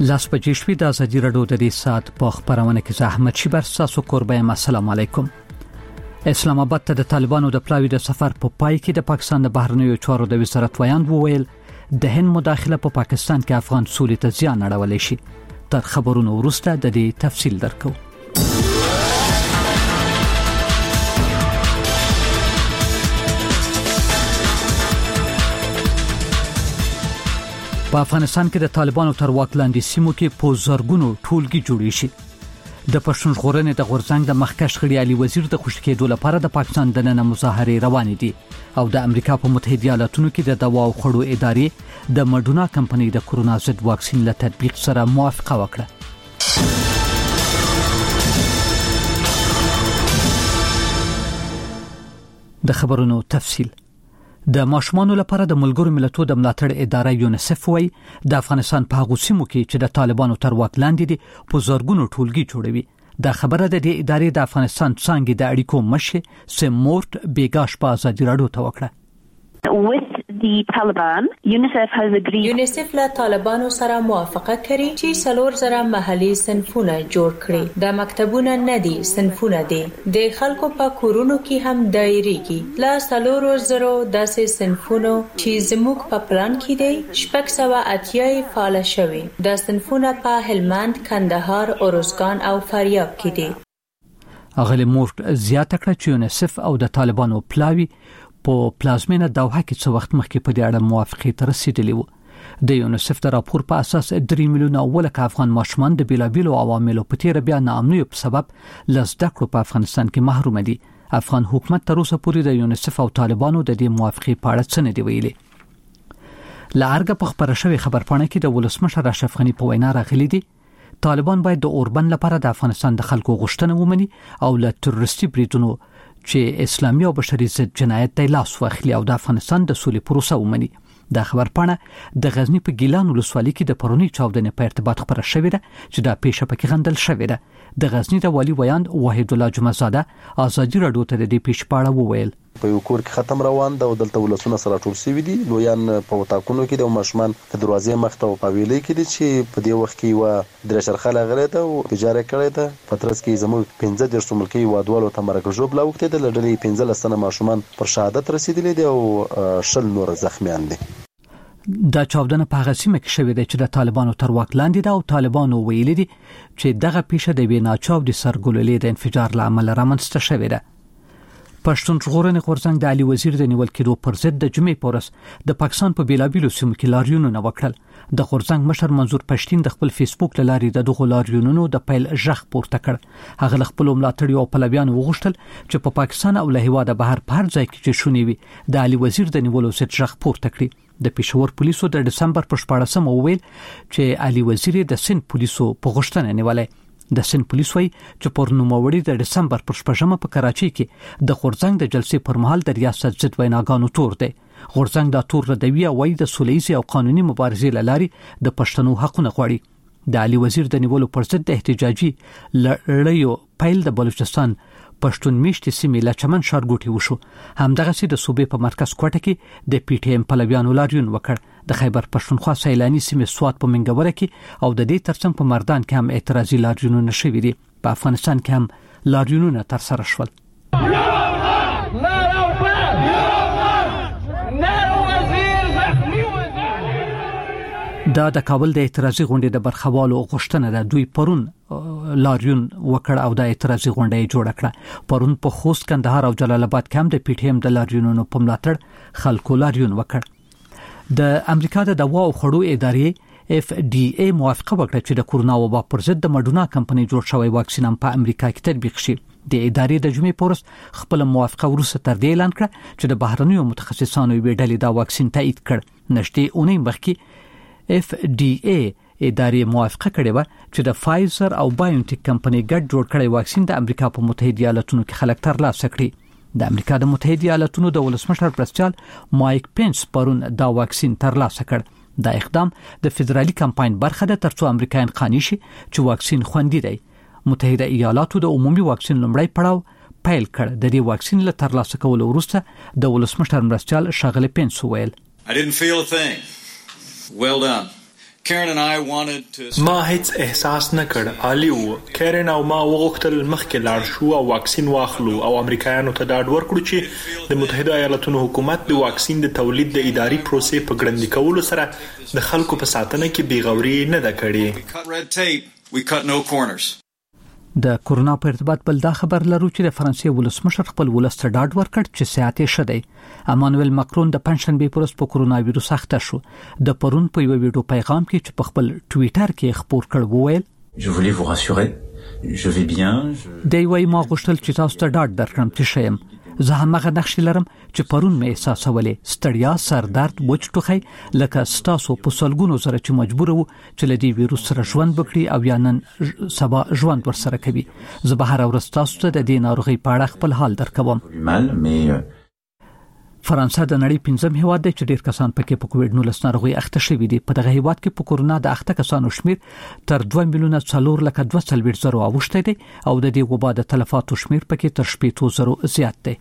لاس بجې شوې د ازادي راډیو د دې سات په خبرونه کې زحمت شي بر تاسو قربان السلام علیکم. اسلام آباد ته د طالبانو د پلاوی د سفر په پای کې د پاکستان د بهرنیو چارو د وزارت ویاند وویل د هند مداخله په پاکستان کې افغان سولې ته زیان اړولی شي. تر خبرونو وروسته د دې تفصیل درکو. په افغانستان کې د طالبانو تر واک لاندې سیمو کې په زرګونو ټولګي جوړې شي. د پښتون ژغورنې د غورځنګ د مخکښ غړي علي وزیر د خوشی کېدو لپاره د پاکستان د نن مظاهرې روانې دي او د امریکا په متحده ایالاتونو کې د دوا او خړو ادارې د مډونا کمپنۍ د کورونا ضد واکسین له تطبیق سره موافقه وکړه. د خبرونو تفصیل. د ماشومانو لپاره د ملګرو ملتونو د ملاتړ اداره یونیسف وایي د افغانستان په هغو سیمو کې چې د طالبانو تر واک لاندې دي په زرګونو ټولګي جوړوي. دا خبره د دې ادارې د افغانستان څنګه د اړیکو مشر سمورت بیګاش په ازادي راډیو ته وکړه. With the Taliban, UNICEF has agreed. UNICEF لا طالبانو سره موافقه کړې چې څلور زره محلي صنفونه جوړ کړي. دا مکتبونه نه دي، صنفونه دي. د خلکو په کورونو کې هم دایریږي. لا څلور زره داسې صنفونه چې زموږ په پلان کې دي 680 فعال شوي. دا صنفونه په هلمند، کندهار، اروزګان او فاریاب کې دي. اغلی مورت زیاته کړه چې یونیسف او د طالبانو پلاوی په پلازمینه دوحه کې څو وخت مخکې په دې اړه موافقه ته رسیدلی وو. د یونیسف د راپور په اساس 3 میلیونه اولک افغان ماشومان د بیلابیلو عواملو په تیر بیا ناامنیو په سبب لزده کړو په افغانستان کې محروم دي. افغان حکومت تر اوسه پورې د یونیسف او طالبانو د دې موافقه په اړه څه نه دی ویلي. لارګه په خبره شوی خبرپاڼه کې د ولسمشر اشرف غنی په وینا راغلي دي طالبان باید د اوربند لپاره د افغانستان د خلکو غوښتنه ومني او له تروریستي بریدونو چې اسلامي او بشري ضد جنایت د لاس واخلي او د افغانستان د سولې پروسه ومني. دا خبرپاڼه د غزنی په ګیلان ولسوالۍ کې د پرونی چاودنې په ارتباط خبره شوې ده چې دا پیښه پکې غندل شوې ده. د غزنی د والی ویاند وحید الله جمعزاده ازادي راډیو ته د دې پیښې په اړه وویل. په یو کور کې ختم روان ده او دلته ولسونه سره ټول شوي دي. لویان په وتاکونو کې د ماشومان په دروازې مخته او په ویلې کې دي چې په دې وخت کې و د شرخاله غره ته او تجارت کړی ته پترس کې زموږ 15 درس ملکی وادوالو ته مرګ جوړ لاوخته د لړلې 15 سنه ماشومان پر شهادت رسیدلي دي او شل نور زخمیان دي. دا چاودنه په هغه سیمه کې شوې ده چې د طالبانو تر واک لاندې ده او طالبانو ویلي دي چې دغه پیښه د ویناچاو د سرګوللې د انفجار لامل رامنځته شوې ده. پښتون ژغورنې غورځنګ د علي وزیر د نیول کېدو پر ضد د جمعې په ورځ د پاکستان په بیلابیلو سیمو کې لاریونونه وکړل. د غورځنګ مشر منظور پښتين د خپل فیسبوک لارې د دغه لاریونونو د پیل ژغ پورته کړ. هغه خپل ملاتړي او پلویانو وغوښتل چې په پاکستان او له هیواده بهر په هر ځای کې چې شونې وي د علي وزیر د نیولو ضد ژغ پورته کړي. د پېښور پولیسو د دسمبر په 14 وویل چې علي وزیر د سند پولیسو په غوښتنه نیولې. د سند پولیس وایي چې پر نوموړي د دسمبر پر 14 په کراچۍ کې د غورځنګ د جلسې پر مهال د ریاست ضد ویناګانو تور دی. غورځنګ دا تور ردوي او وایي د سولېزي او قانوني مبارزې لاري د پښتنو حقونه غواړي. د علي وزیر د نیولو پر ضد د احتجاجي لړیو پیل د بلوچستان پښتون میشتې سیمې له چمن ښارګوټي وشو. همدغه سي د صوبې په مرکز کوټه کې د پی ټی ایم پلویانو لاریون وکړ. د خیبر پښتونخوا سیلاني سیمې سوات په منګوره کې او د دې ترڅنګ په مردان کې هم اعتراضي لاریونونه شوي دي. په افغانستان کې هم لاریونونه تر سره شول. دا د کابل د اعتراضي غونډې د برخوالو غوښتنه ده. دوی پرون لاریون وکړ او د اعتراضي غونډې جوړ کړه. پرون په خوست، کندهار او جلال آباد کې هم د پی ټی ایم د لاریونونو په ملاتړ خلکو لاریون وکړ. د امریکا د دوا او خړو ادارې اف ډي ای موافقه وکړه چې د کورونا وبا پر ضد د مډونا کمپنۍ جوړ شوی واکسین هم په امریکا کې تطبیق شي. د ادارې د جمعې په ورځ خپل موافقه وروسته تر دې اعلان کړه چې د بهرنیو متخصصانو یې ډلې دا واکسین تایید کړ. نشته اونۍ مخکې اف ډي ای ادارې موافقه کړې و چې د فایزر او بایونټیک کمپنۍ ګډ جوړ کړی واکسین د امریکا په متحده ایالاتونو کې خلک ترلاسه کړي. د امریکا د متحده ایالاتونو د ولسمشر پرسچال مایک پینس پرون دا واکسین ترلاسه کړ. دا اقدام د فدرالي کمپاین برخه ده ترڅو امریکایان قانع شي چې واکسین خوندي دی. متحده ایالاتو د عمومي واکسین لومړی پړاو پیل کړ. د دې واکسین له ترلاسه کولو وروسته د ولسمشر مرستيال ښاغلی پینس وویل I didn't feel a thing. Well done. ما هیڅ احساس نه کړ علي و کیرن او ما وغوښتل مخکې لاړ شو او واکسین واخلو او امریکایانو ته ډاډ ورکړو چې د متحده ایالاتونو حکومت د واکسین د تولید د اداري پروسې په ګړندي کولو سره د خلکو په ساتنه کې بیغوري نه ده کړې. د کورونا په ارتباط بل دا خبر لرو چې د فرانسې ولسمشر خپل ولس ته ډاډ ورکړ چې صحت یې ښه دی. امانوئل ماکرون د پنځشنبه پر ورځ په کورونا وایروس اخته شو. د پرون په یو ویډیو پیغام کې چې په خپل ټوئیټر کې خبر کړ وویل Je voulais vous rassurer. Je vais bien. دی وای ما غوښتل چې تاسو ته ډاډ درکړم چې شیم. زه همغه نقشې لرم چې پرون مې احساسولې ستړیا سردرد وچ ټوخی لکه ستاسو په سلګونو سره چې مجبور وو چې له دې ویروس سره ژوند وکړي او یا نن سبا ژوند ورسره کوي. زه به هر ورځ تاسو ته د دې ناروغي په اړه خپل حال درکوم. فرانسه د نړۍ 5م هیواد دی چې ډیر کسان پکې په کووډ-19 ناروغي اخته شوي دي. په دغه هیواد کې په کورونا د اخته کسانو شمیر تر 2,4,240,000 اوښتی دی او د دې وبا د تلفاتو شمیر پکې تر 80,000 زیات دی.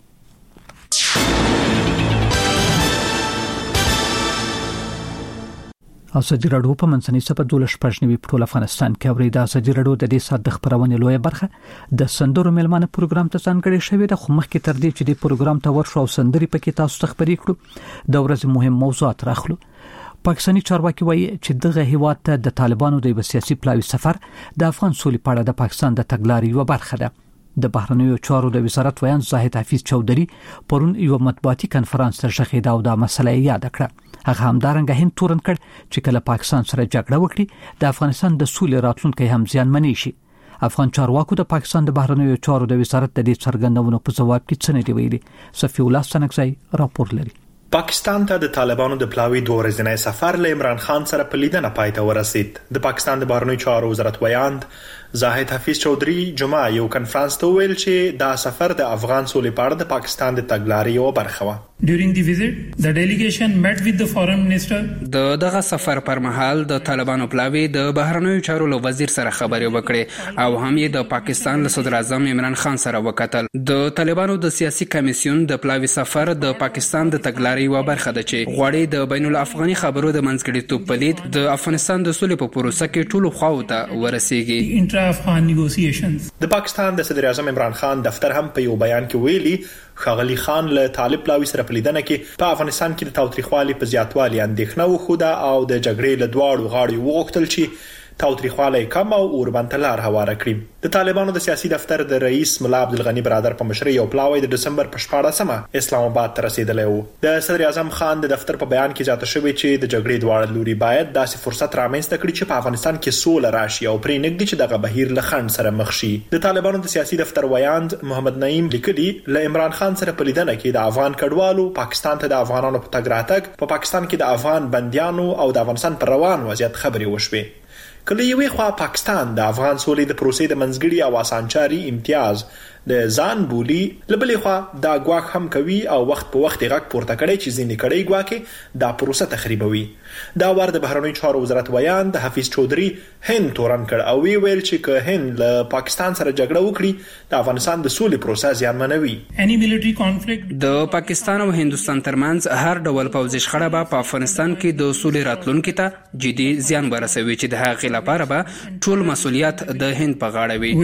ازادي راډیو په منځنۍ صفحه 12 په ټول افغانستان کې اوریدا. ازادي راډیو د دې سات د خبرونې لویه برخه د سندرو ملمانه پروګرام ته ځانګړې شوې ده. خو مخکې تر دې چې د پروګرام ته ورشو او سندري پکې تاسو ته خبرې کړو د ورځې مهم موضوعات راخلو. پاکستاني چارواکي وایي چې دغه هیواد ته د طالبانو د سیاسي پلاوي سفر د افغان سولې په اړه د پاکستان د تګلارې یو برخه ده. د بهرنیو چارو د وزارت ویان زاهد حفیظ چودري پرون یو مطبوعاتي کانفرنس ته ژغېدا او دا مسله یاد کړه. هغه همدارنګه هند تورن کړ چې کله پاکستان سره جګړه وکړي د افغانستان د سولې راتلونکي هم زیانمنې شي. افغان چارواکو د پاکستان د بهرنیو چارو د وزارت د دې څرګندونو په جواب کې څه نه دی ویلي. صفی الله سنگزی راپور لري. پاکستان ته د طالبانو د پلاوي 2 ورځنی سفر له عمران خان سره په لیدنه پای ته ورسید. د پاکستان د بهرنیو چارو وزارت ویاند زاهد حفیظ چودري جمعه یو کانفرنس ته ویل چې دا سفر د افغان سولې په اړه د پاکستان د تګلارې یو برخه و. During the visit, the delegation met with the foreign minister. دغه سفر پر مهال د طالبانو پلاوي د بهرنیو چارو له وزیر سره خبرې وکړې او هم یې د پاکستان له صدر اعظم عمران خان سره وکتل. د طالبانو د سیاسي کمیسیون د پلاوي سفر د پاکستان د تګلارې یو برخه ده چې غواړي د بین الافغاني خبرو د منځګړیتوب په لید د افغانستان د سولې په پروسه کې ټولو خواو ته ورسیږي. Intra-Afghan negotiations. د پاکستان د صدر اعظم عمران خان دفتر هم په یو بیان کې ویلي ښاغلي خان له طالب پلاوي سره په لیدنه کې په افغانستان کې د تاوتریخوالي په زیاتوالي اندېښنه وښوده او د جګړې له دواړو غاړو وغوښتل چې تاوتریخوالی کم او اوربند ته لار هواره کړي. د طالبانو د سیاسي دفتر د رئیس ملا عبدالغنی برادر په مشرۍ یو پلاوی د دسمبر په 14مه اسلام آباد ته رسیدلی و. د صدر اعظم خان د دفتر په بیان کې زیاته شوې چې د جګړې دواړه لوري باید داسې فرصت رامنځته کړي چې په افغانستان کې سوله راشي او پرې نږدې چې دغه بهیر له خنډ سره مخ شي. د طالبانو د سیاسي دفتر ویاند محمد نعیم لیکلي له عمران خان سره په لیدنه کې د افغان کډوالو پاکستان ته د افغانانو په تګ راتګ په پاکستان کې د افغان بندیانو او د افغانستان پر روان وضعیت خبرې وشوې. کله یوې خوا پاکستان د افغان سولې د پروسې د منځګړي او اسانچاري امتیاز د ځان بولی لبلې خوا دا ګواښ هم کوي او وخت په وخت غږ پورته کړي چې ځینې کړي ګواکې دا پروسه تخریبوي. دا ور د بهرنیو چارو وزارت ویان د حفیظ چودري هند تورن کړ او ویل چې که هند له پاکستان سره جګړه وکړي د افغانستان د سولې پروسه زیانمنوي. Any military conflict د پاکستان او هندستان ترمنځ هر ډول پوځي شخړه به په افغانستان کې د سولې راتلونکو ته جدي زیان ورسوي چې د هغې لپاره به ټول مسؤلیت د هند په غاړه وي.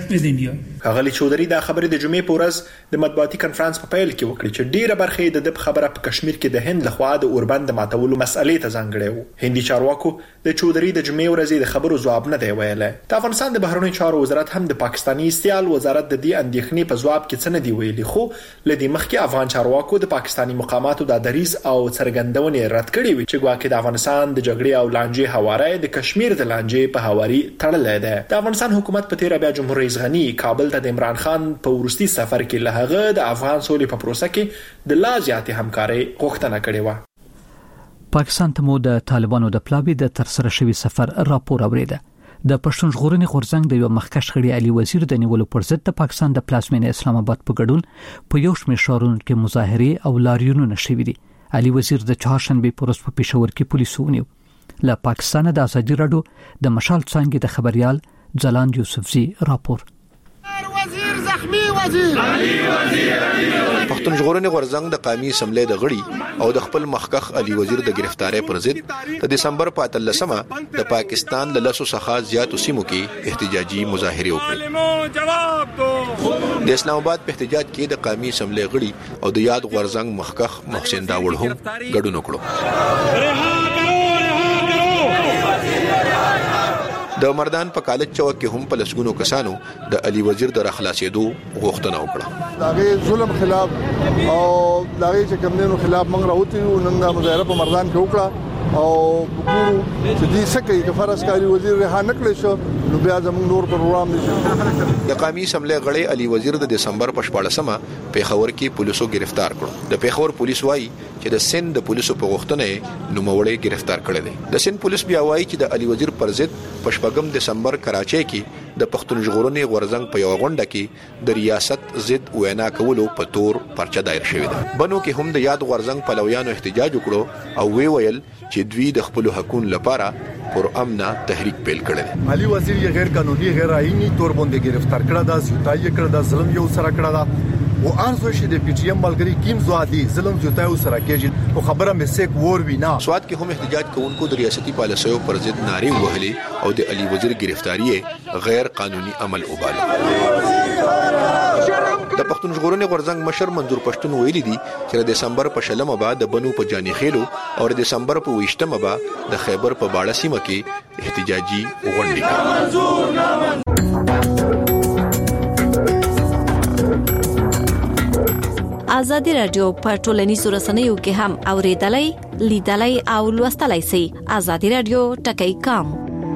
ښاغلي چودري دا خبرې د جمعې په ورځ د مطبوعاتي کانفرنس په پیل کې وکړي چې ډیره برخه د خبره په کشمیر کې د هند لخوا د اوربند ماتولو مسئلې ته ځانګړې وو. هندي چارواکو د چودري د جمعې ورځې د خبرو جواب نه دی ویلی. د افغانستان د بهرنیو چارو وزارت هم د پاکستاني استیال وزارت د دې اندېښنې په جواب کې څه نه دی ویلي، خو لدې مخکې افغان چارواکو د پاکستاني مقاماتو د دریز او څرګندونې رد کړې وي چې ګواکې د افغانستان د جګړې او لانجې هواره د کشمیر د لانجې په هواري تړلې ده. د افغانستان حکومت په تیر بیا جمهور رئیس غنی کابل ته د عمران خان په ورستي سفر کې له هغه د افغان سولې په پروسه کې د لا زیاتې همکارۍ غوښتنه کړې و. پاکستان ته مو د طالبانو د پلاوي د ترسره شوی سفر راپور اوریده. د پښتون ژغورنې غورځنګ د یو مخکښ غړي علي وزیر د نیولو پر ضد د پاکستان د پلازمینې اسلام آباد په ګډون په یو شمېر ښارونو کې مظاهرې او لاریونونه شوي دي. علي وزیر د چهارشنبه په ورځ په پېښور کې پولیسو ونیو. له پاکستان د ازادي راډیو د مشال څانګې د خبريال ځلاند یوسفزي راپور. پښتون ژغورنې غورځنګ د قومي اسمبلی د غړي او د خپل مخکخ علي وزیر د گرفتاری پر ضد د دسمبر په 13مه د پاکستان له لاسو څخه زیاتو سیمو کې احتجاجي مظاهره وکړې. د اسلام آباد په احتجاج کې د قومي اسمبلی غړي او د یاد غورځنګ مخکخ محسن داوړ هم ګډون وکړو. د مردان په کالج چوک کې هم په لسګونو کسانو د علي وزیر د راخلاصېدو غوښتنه وکړه. داغه ظلم خلاف او داغه چې کمنو خلاف موږ راوتی نن د مظاهره په مردان کې وکړه او ګورو چې دې سکه چې فرض کاری وزیر رها نکړي شو نو بیا زموږ نور پروګرام نشي. د قومي اسمبلی غړي علي وزیر د دسمبر په 14مه پیښور کې پولیسو گرفتار کړو. د پیښور پولیس وایي چې د سند د پولیسو په غوښتنه نوموړی گرفتار کړی دی. د سند پولیس بیا وایي چې د علي وزیر پر ضد په 14 دسمبر کراچۍ کې د پښتون ژغورنې غورځنګ په یو غونډه کې د ریاست ضد وینا کولو په تور پرچه دایر شوې ده. بنو کې هم د یاد غورځنګ پلویانو احتجاج وکړو او ویل چې دوی د خپل حقوقو لپاره پر امنه تحریک پیل کړل. علي وزیر یې غیر قانوني غیر آئینی تور باندې گرفتار کړه دا زیاتای کړه دا ظلم یو سره کړه دا او ارزو شي د پی ټی ایم ملګری کیم زوادي ظلم زیاتای سره کېږي او خبره مې سیک ور وینا. سواد کې هم احتجاج کوونکو د ریاستي پالیسیو پر ضد نارې وهلې او د علي وزیر گرفتاری غیر قانوني عمل وباله. د پښتون ژغورنې غورځنګ مشر منظور پښتون ویلي دي چې د دسمبر په 16مه بعد د بنو په جاني خېلو او د دسمبر په 20مه بعد د خیبر په باړه سیمه کې احتجاجي غونډې کوي. ازادي رادیو په ټولنیزو رسنیو کې هم اوریدلای لیدلای او لوستلای شئ. ازادي رادیو ټکی کام.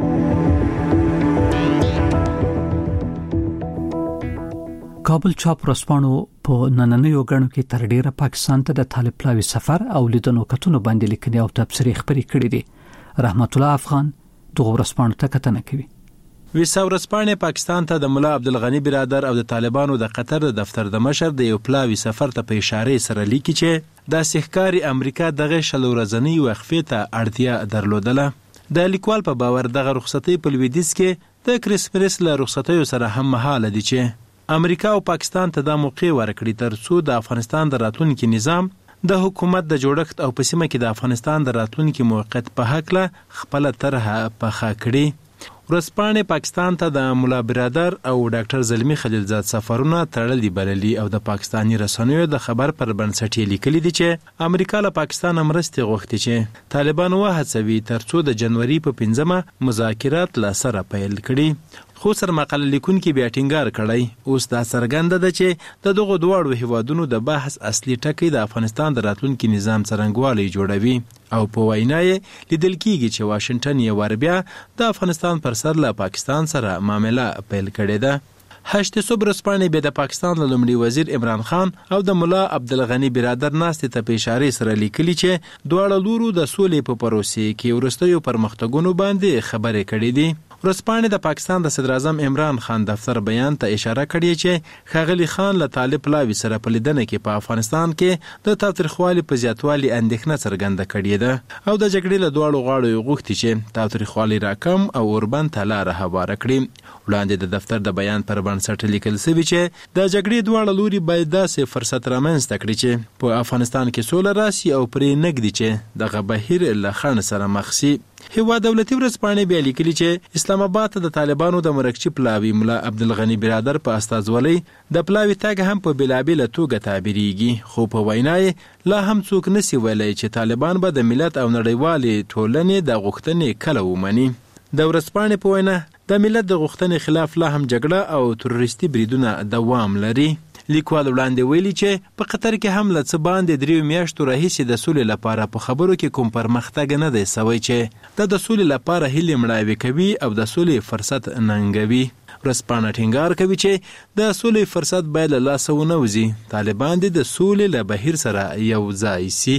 کابل چاپ رسپانو په نننیو غړو کې تر ډیره پاکستان ته د طالب پلاوي سفر او لیدنو کتونو باندې لیکنې او تبصرې خبرې کړې دي. رحمت الله افغان دغه رسپانو ته کتنه کوي. ویسا ورسپانې پاکستان ته د مولا عبدالغنی برادر او د طالبانو د قطر د دفتر د مشر د یو پلاوي سفر ته په اشاره سره لیکي چې د سحکاري امریکا دغه شلو ورځنی وقفې ته اړتیا درلودله. د لیکوال په باور دغه رخصتي په لویدیځ کې د کریسمس له رخصتیو سره هم مهاله دي چې امریکا او پاکستان ته د موقع ورکړي ترڅو د افغانستان د راتلونکي نظام د حکومت د جوړښت او په سیمه کې د افغانستان د راتلونکي موقعیت په حق له خپل طرحه پخا کړي. ورسپانې پاکستان ته د مولا برادر او ډاکټر زلمی خلیلزاد سفرونه تړلي بللي او د پاکستانی رسنیو د خبر پر بنسټ لیکلي دي چې امریکا له پاکستان مرستې غوښتي چې طالبان وهڅوي ترڅو د جنوري په 5مه مذاکرات لا سره پیل کړي. خو سر مقاله لیکونکي بیا ټینګار کړی اوس دا څرګنده ده چې د دغه دواړو هیوادونو د بحث اصلي ټکی د افغانستان د راتلونکي نظام څرنګوالی جوړوي او په وینا یې لیدل کیږي چې واشنگټن یې وربیا د افغانستان پر سر له پاکستان سره معامله پیل کړې ده. هشت صبح رسپانې به د پاکستان له لومړي وزیر عمران خان او د مولا عبدالغنی برادر ناستې ته په اشاره سره لیکلي چې دواړه لورو د سولې په پروسې کې وروستیو پرمختګونو باندې خبرې کړې دي. ورسپانې د پاکستان د صدر اعظم عمران خان دفتر بیان ته اشاره کړې چې ښاغلي خان له طالب پلاوي سره په لیدنه کې په افغانستان کې د تاوتریخوالي په زیاتوالي اندېښنه څرګنده کړې ده او د جګړې له دواړو غاړو غوښتي چې تاوتریخوالي راکم او اوربند ته لاره هواره کړي. وړاندې د دفتر د بیان پر بنسټ لیکل شوی چې د جګړې دواړه لوري باید داسې فرصت رامنځته کړي چې په افغانستان کې سوله راسي او پرې نږدي چې دغه بهیر له خنډ سره مخ شي. هیواد دولتي ورځپاڼې بیا لیکلي چې اسلام آباد ته د طالبانو د مرکچی پلاوي مولا عبدالغنی برادر په استازولۍ د پلاوي تګ هم په بېلابېله توګه تعبیریږي خو په وینا یې لا هم څوک نسی ویلی چې طالبان به د ملت او نړیوالې ټولنې د غوښتنې کله ومني. د ورځپاڼې په وینا د ملت د غوښتنې خلاف لا هم جګړه او تروریستي بریدونه دوام لري. لیکوال وړاندې ویلي چې په قطر کې هم له څه باندې 3 میاشتو راهیسې د سولې لپاره په خبرو کې کوم پرمختګ نه دی سوی چې د سولې لپاره هیلې مړاوې کوي او د سولې فرصت ننګوي. ورځپاڼه ټینګار کوي چې د سولې فرصت باید له لاسه ونه وځي. طالبان د سولې له بهیر سره یو ځای سي.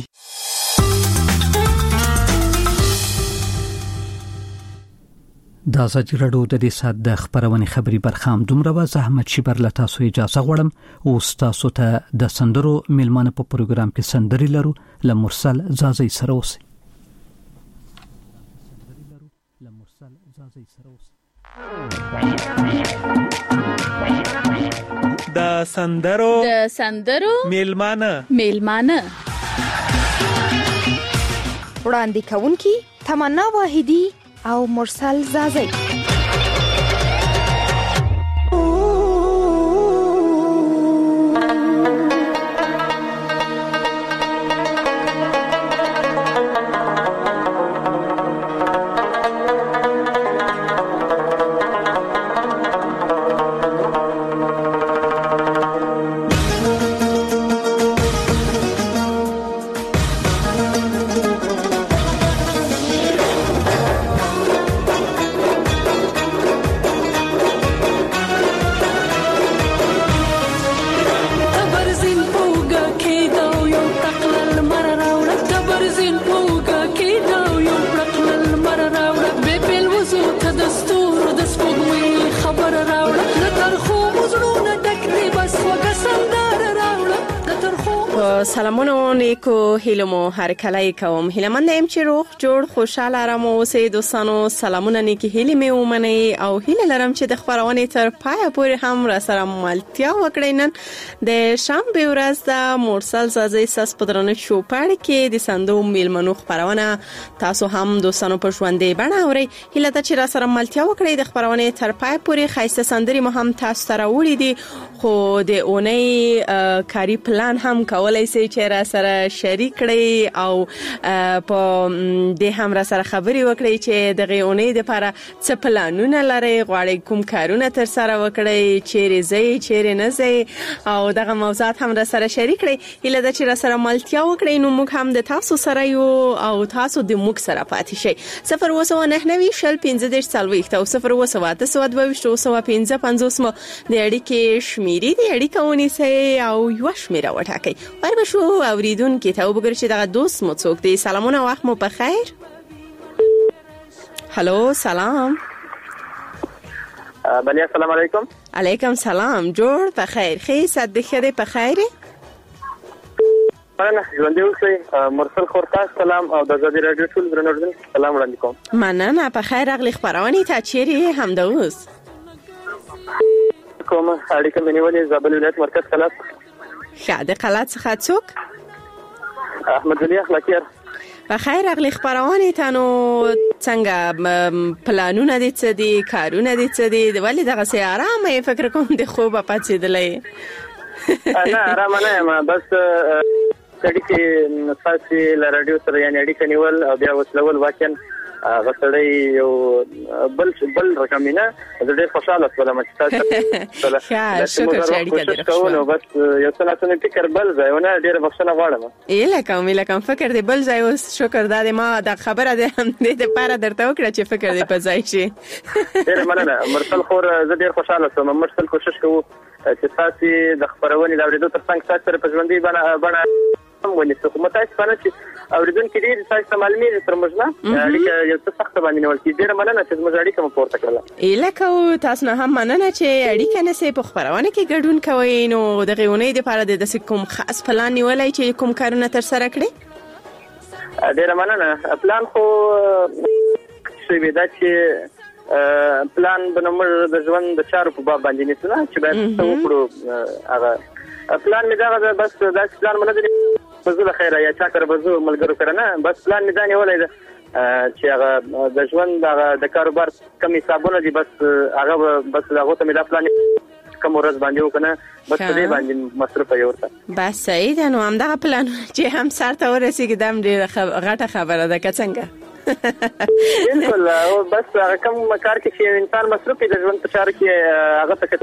د ازادي راډیو د دې سات د خبرونې خبري برخام دومره و زحمت شي بر لتا سو اجازه غوړم او تاسو ته د سندرو میلمانه په پروګرام کې سندري لرو ل مرسل زازي سره اوسئ. د سندرو میلمانه وړاندې کوونکی تمنا واحدی او مرسل زازی. سلامونه نیکو هیلمو هر کله کوم هیلمند ایم چې روغ جوړ خوشاله آرام اوسئ دوستانو. سلامونه نیکی هیله مې ومنئ او هیله لرم چې د خبرونه تر پای پورې هم را سره ملتیا وکړئ. نن د شنبه ورځ د مرسل زازی ساس پدرانه شوپړ کې د سندو میلمنو خبرونه تاسو هم دوستانو په ژوندې بڼه اورئ. هیله ده چې را سره ملتیا وکړئ. د خبرونه تر پای پورې خایسته سندري مو هم تاسو ته راوړي دي خو د اونۍ کاری پلان هم کولای شئ چې را سره شریک کړئ او په دې هم را سره خبري وکړئ چې د غونې د لپاره څه پلانونه لري، غواړئ کوم کارونه تر سره وکړئ، چیرې ځئ چیرې نه ځئ او دغه موضوعات هم را سره شریک کړئ. هیله ده چې را سره ملتیا وکړئ نو موږ هم د تاسو سره یو او تاسو د موږ سره پاتې شئ. 02990 شل 15 40 او 02922 مو د اړیکې شمیرې د اړیکه ونیسئ او یو شمیره وټاکئ. شو اوریدون کې ته وګورئ چې دغه دوست مو څوک دی. سلامونه، وخت مو بخیر. هالو سلام. بله السلام علیکم. علیکم سلام. جوړ بخیر. خیر صد خیر بخیر. مننه ژوندې اوسئ. مرسل خورتاس سلام او د آزادي رادیو ټول درنوردن سلام وړاندې کوم. مننه بخیر. اغلی خبرونه ته چیرې هم دوست کوم اړیکه مې نیولې زابل ولایت مرکز کلاس. ښه د قلات څخه څوک؟ احمد ولی اخلاقیار. بخیر. اغلی خبرونه ته نو څنګه پلانونه دي، څه دي کارونه دي، څه دي ولی دغه سي آرامه فکر کوم د خوب پاتېدلې؟ نه آرامه نه یم، بس اړیکې تاسو له رادیو سره یعنی اړیکه نیول او بیا وسلول واقعا غسړی یو بل رقم نه. زه ډېر خوشاله شوم چې تاسو ښه شکر چې اړیکه درښو. بس یو څه فکر بل ځای ونه ډېر بخښنه غواړم. لکه فکر دې بل ځای اوس شکر دا ما د خبره ده هم دې لپاره درته وکړه چې فکر دې په ځای شي. ډېر مننه مرسل خور. زه ډېر خوشاله شوم. مرسل کوشش کوو چې تاسو د خبرونې د اورېدو ترڅنګ تاسو سره په ژوندۍ بڼه ونیسو. خو متاسفانه چې اوریدونکو ډېر تاسو معلومات تر موږ نه اړیکه یو څه سخت باندې نیول کیږي. ډېر مننه چې موږ اړیکه مو پورته کړله. لکه تاسو نه هم مننه چې اړیکه نسې په خبرونه کې ګډون کوئ. نو د غونې د لپاره د کوم خاص پلان نیولای چې کوم کارونه تر سره کړئ؟ ډېر مننه. پلان خو شوی دا چې پلان بنمر د ژوند د چارو په باب باندې نیسو چې باید څه وکړو. هغه پلان می دا بس دا پلان مونږ د بزو خیره یا چا کر بزو ملګرو کرنه بس پلان می دا نیولای دا چې هغه د ژوند د کاروبار کم حسابونه دي بس هغه بس هغه ته می دا پلان کوم ورځ باندې وکنه بس دې باندې مصرف یورته. بس صحیح ده. نو هم دا پلان چې هم سر ته ورسیږي دم ډیره غټه خبره ده که څنګه؟ بالکل. بس کوم کار کې چې انسان مصروف دی د ژوند په چارو کې هغه څه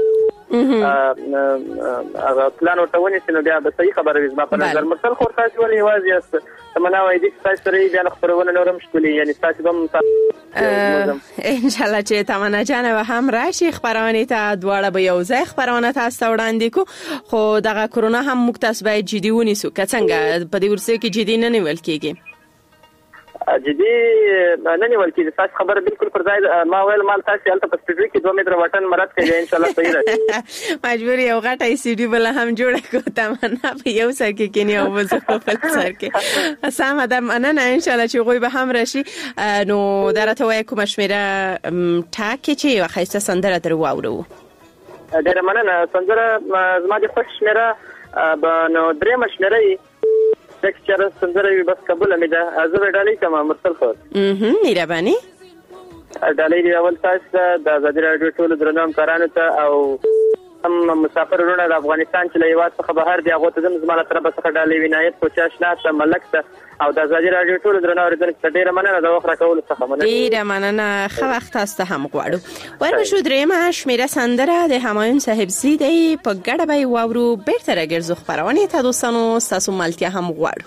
هغه پلان ورته ونیسي نو بیا به صحیح خبره وي. زما په نظر مرسل خور تاسو ولې یوازې یاست؟ تمنا وایي چې تاسو سره بیا خبرونه نورم شکولي یعنی تاسو هم ان شاء الله چې تمنا جان به هم راشي خبرونه ته دواړه به یو ځای خبرونه تاسو ته وړاندې کو. خو دغه کرونا هم موږ تاسو باید جدي ونیسو که څنګه په دې ورسې کې جدي نه نیول کېږي. جدي نه نیول کېږي. تاسو خبره بالکل پر ځای. ما ویل مال تاسو هلته په سټډیو کې 2 متره واټن مراد کوي ان شاء الله صحیح راځي. مجبور یو غټه سټډیو بل هم جوړ کو تمنا په یو سر کې کینی او وځو په بل سر کې. سم ده. مننه ان شاء الله چې غوي به هم راشي. نو درته وای کوم شمیره ټاکي چې یو خاصه سندره درو واورو. ډېر مننه. سندره زما د خوښ شمیره نو درېمه شمیره یې چې سندره وي بس قبول مې ده. زه به ډالۍ کوم مرسل خور. مهرباني. ډالۍ دی اول تاسو ته د آزادي راډیو ټولو درنو همکارانو ته او هم مسافر ورونه د افغانستان چې له هېواد څخه بهر دي هغو ته زه زما له طرفه څخه ډالۍ عنایت کوچا اشنا ته ملک ته او د آزادي راډیو ټولو درنو اورېدونکو ته ډېره مننه د وخت راکولو څخه. ډېره مننه. ښه وخت تاسو ته هم غواړو. ورپسې درېیمه شمیره سندره د همایون صاحبزي دی. په ګډه به یې واورو. بېرته راګرځو خپرونې ته دوستانو. ستاسو ملتیا هم غواړو.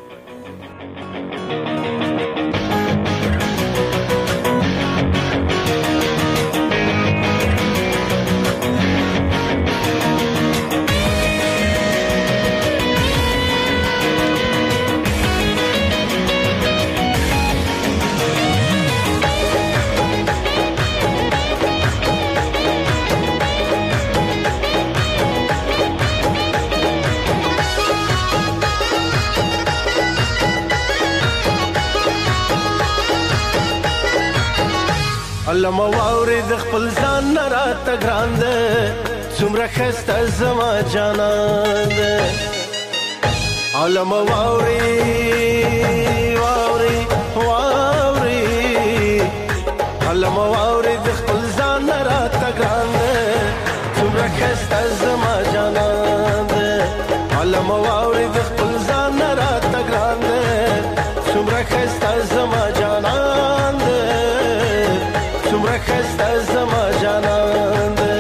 علم واوري د خپل ځان نه راته ګران ده څومره ښایسته زما جانان ده. علم واوري واوري واوري علم واوري د خپل ځان نه راته ګران ده څومره ښایسته زما جانان ده. علم واوري د خپل ځان نه راته ګران ده څومره ښایسته زما جانان ده څومره ښایسته زما جانان ده.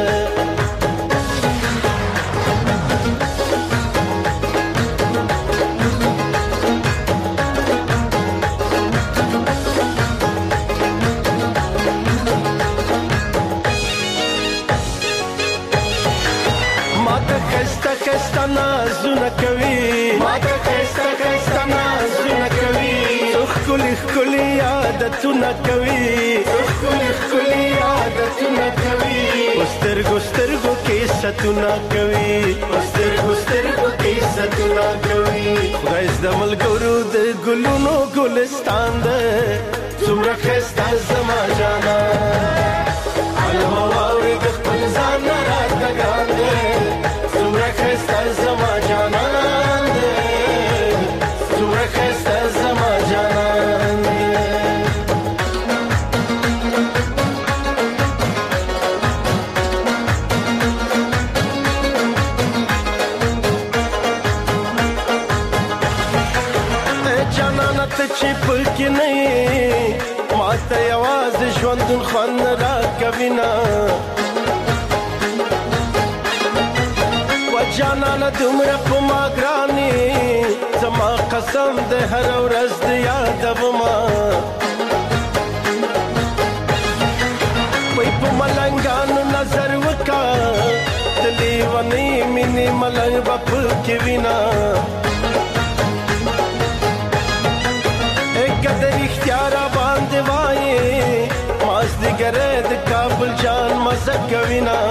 ماته ښایسته ښایسته نازونه کوي ماته ښایسته ښایسته نازونه کوي ښکلي ښکلي عادتونه کوي ښکلي ښکلي عادتونه کوي سترګو سترګو کې ستونه کوي سترګو سترګو کې ستونه کوي. خدای زده ملګرو د ګلونو ګلستان ده څومره ښایسته زما جانان. علم واوري د خپل ځان نه راته ګران ده څومره ښایسته زما جانان ده څومره ښایسته زما جانان ده. چې پکې نه ماته یوازې ژوندون خوند راکوي نه و جانانه دومره په ما ګرانې زما قسم د هره ورځ د یادومه وای په ملنګانو نظر وکړه د لیونۍ مینې ملنګ به پکې وینه کدر اختیار باندې وایي مازدیګره د کابل جان مزه کوي نه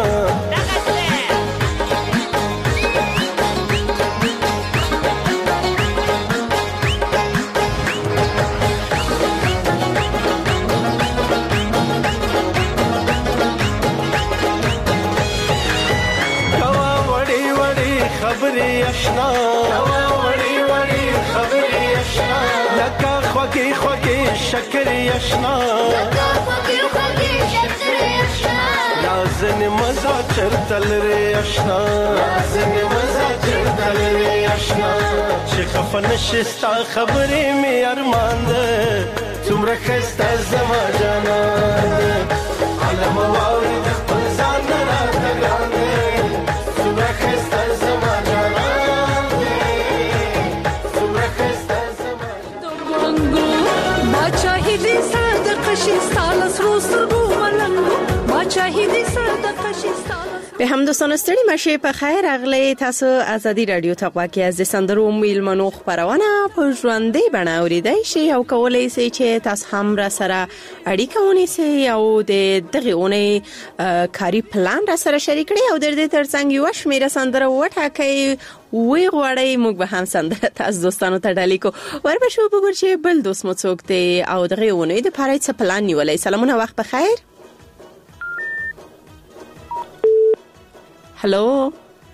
کوا وړي وړي خبرې آشنا کوا وړي وړي خبرې آشنا لکه خوږې خوږې شکرې آشنا لکه خوږې خوږې شکرې آشنا نازنې مزه چرته لرې آشنا نازنې مزه چرته لرې آشنا چې خفه نشې ستا خبرې مې ارمان ده څومره ښایسته زما جانان ده. علم واوري د خپل ځان نه راته ګران ده څومره ښایسته زما جانان ده څومره ښایسته زما ما چاهیدی صادقه شي ستاله سرو سترګو ملنګو ما چاهیدی صادقه شي به هم دوستان ستړي مشه په خیر اغلی تاسو آزادي رادیو ته غواکي از سندرو میلمنو خبرونه په ژوندۍ بڼه اوریدای شي او کولای شي چې تاسو هم را سره اړیکه ونیسئ او د دغه اونۍ کاری پلان را سره شریک کړئ او د دې ترڅنګ یو شمیره سندره وټاکئ وی غواړی موږ به هم سندره تاسو دوستانو ته ډالۍ کو ورپښو وګور چې بل دوست مو څوک دی او دغه اونۍ د پاره څه پلان نیولای. سلامونه وخت بخیر. هلو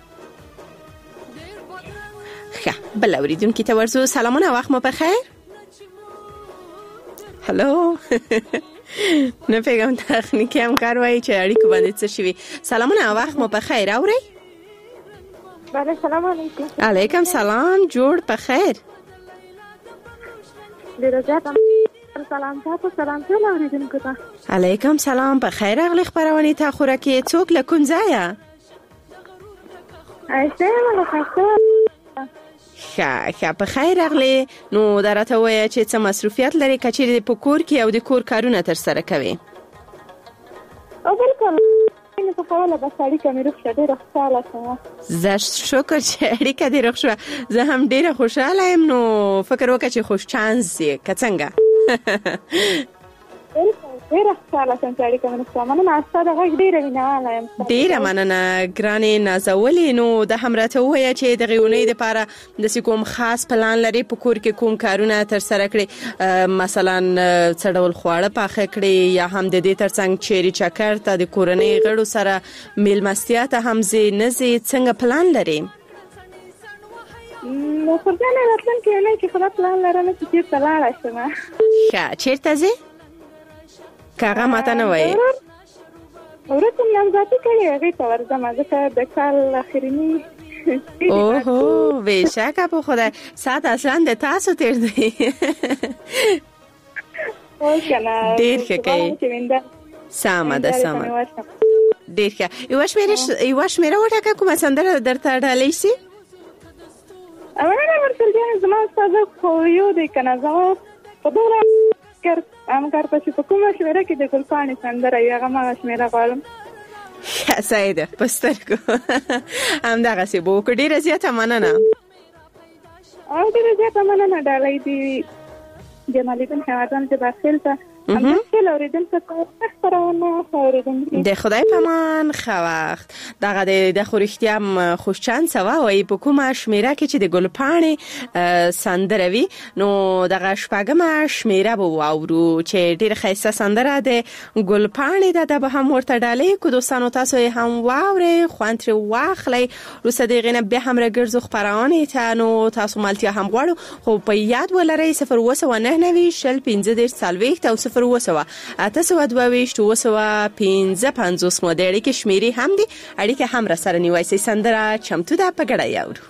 بل اوریدونکو ته ورسو. سلامونه، وخت مو بخیر. هلو نه پیغام تخنیکی هم کار وای چې اړیکو باندې څه شوي. سلامونه، وخت مو بخیر. اورئ؟ بله، سلام علیکم. علیکم سلام، جوړ بخیر. ډیره زیاته سلام تاسو ټول اوریدونکو ته. علیکم سلام، بخیر راغلی خبرونه ته. خوراکي څوک له کوم ځایه؟ ښه بخیر راغلی. نو درته وایه چې څه مصروفیت لري که چیرې په کور کې او د کور کارونه ترسره کوي؟ او بالکل په کوله بس اړیکه مې روغ شه، ډېره خوشحاله شوم. زه شکر چې اړیکه دې روغ شوه. زه هم ډېره خوشحاله یم. نو فکر وکړه چې خوش چانس یې که څنګه؟ ډېره خوشحاله شوم چې اړیکه مې روغ شوه. مننه، ستا د غږ ډېره مینهواله یم. ډېره مننه ګرانې نازولې. نو د هم راته ووایه چې دغې اونۍ دپاره داسې کوم خاص پلان لري په کور کې کوم کارونه ترسره کړي؟ مثلا څه ډول خواړه پاخه کړي یا هم د دې ترڅنګ چیرې چکر ته د کورنۍ غړو سره میلمستیا ته هم ځې نه ځې؟ څنګه پلان لري؟ نو پر ځان یې راتلونکې اونۍ کې خو پلان لرم چې چېرته لاړه شم. ښه، چېرته ځې؟ که هغه ماته نه وایي. ورته نامزادي کوي، هغې ته ورځم ځکه د کال اخریني. اوهو، بېشکه په خدای. ساعت اصلا د تاسو تېر دی. ډېر ښه کوي. سمه ده، سمه. ډېر ښه. یوه شمېره وټاکه، کومه سندره درته ډالۍ شي؟ مننه مرسل، زما استاده خو یو دی که نه، زما په دومره همکار پسې په کومه شمېره کې د ګلپاڼې سندره وي، هغه مغه شمېره غواړم. ښه، صحیح ده، په سترګو همدغسې به وکړو. ډېره زیاته مننه. او ډېره زیاته مننه. ډالۍ دې جمالدین حیوادان چې داخل ته همداسې اورېدونکو ته خپرونه اورېدونکي. د خدای په امان، ښه وخت. دغه د خو رښتیا هم خوشچانسه وه. وایي په کومه شمېره کې چې د ګلپاڼې سندره وي، نو دغه شپږمه شمېره به واورو چې ډېره ښایسته سندره د ګلپاڼې ده. دا به هم ورته ډالۍ کړو. دوستانو تاسو یې هم واورئ، خوند ترې واخلئ. وروسته د هغې نه بیا هم راګرځو خپرونې ته. نو تاسو ملتیا هم غواړو، خو په یاد ولرئ 029 شل 15 40 او 0 مو د اړیکې شمیرې هم دي. اړیکې هم را سره نیوئ. سندره چمتو ده، په ګډه یې اورو.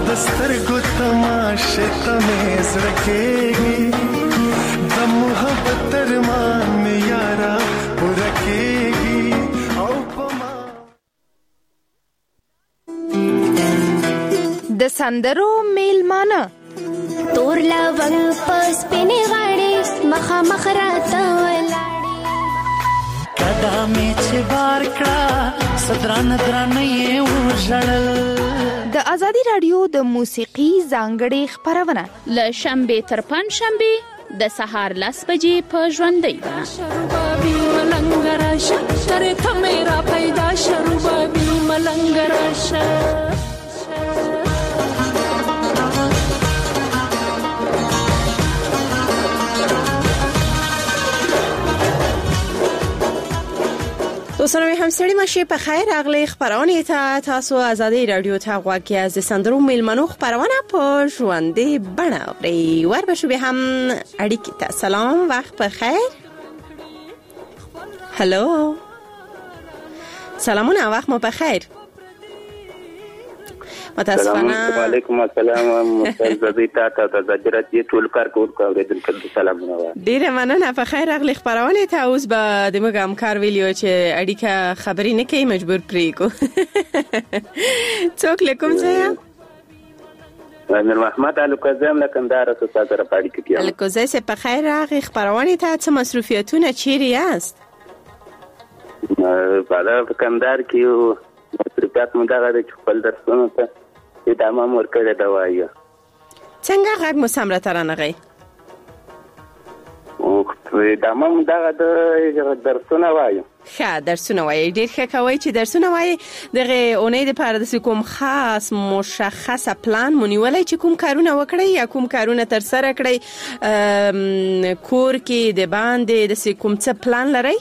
دسترګو تماشه ته مې زړه کېږي د محبت ترمان مې یارا پوره کېږي او په ما د سندرو میلمانه تور لونګ پس پینې غاړې مخامخ راته ولاړې کدا مې چې بار کړه صدران درانه یې وژړل. د ازادي رادیو د موسیقي ځانګړې خبرونه ل شنبه تر پنځشنبه د سهار 10 بجې په ژوندۍ بڼه. شروبابي ملنګ راشه ترې ته میرا پیدا شروبابي ملنګ راشه. دوستانو هم سړی ماشي په خیر اغلی خبرونه ته تاسو ازادي رادیو ته غواړئ از سندرو میلمنو خبرونه په ژوندۍ بڼه اورئ. ور بشو به هم اړیکې ته سلام وخت په خیر. هالو سلامونه وخت مو په خیر. متاسفانه وعلیکم السلام مستعزدی تاسو ته زجرت یې ټول کار کوونکو اوریدونکو سلامونه. ډیره مننه په خیر اغلی خبرونه ته اوس به د موږ همکار ویلیو چې اړیکه خبرې نه کوي مجبور پریکو. څوک لیکم ځای امیر محمد الکوزی له کندهار څخه تاسو را پاړی کیږي. الکوزی سه په خیر اغلی خبرونه ته څه مصروفیتونه چیرې یاست؟ په کندهار کې مصروفیت مو دغه د خپل درسونو ته ادامه ورکړې دا وایي. څنګه غږ مو سمره تر نه غي؟ او ادامه مو دغه د درسونه وایي. ښه درسونه وایي. ډیر ښه کوي چې درسونه وایي. دغه اونۍ د پاره د کوم خاص مشخصه پلان مونیولای چې کوم کارونه وکړي یا کوم کارونه تر سره کړي کور کې د باندې د کوم څه پلان لري؟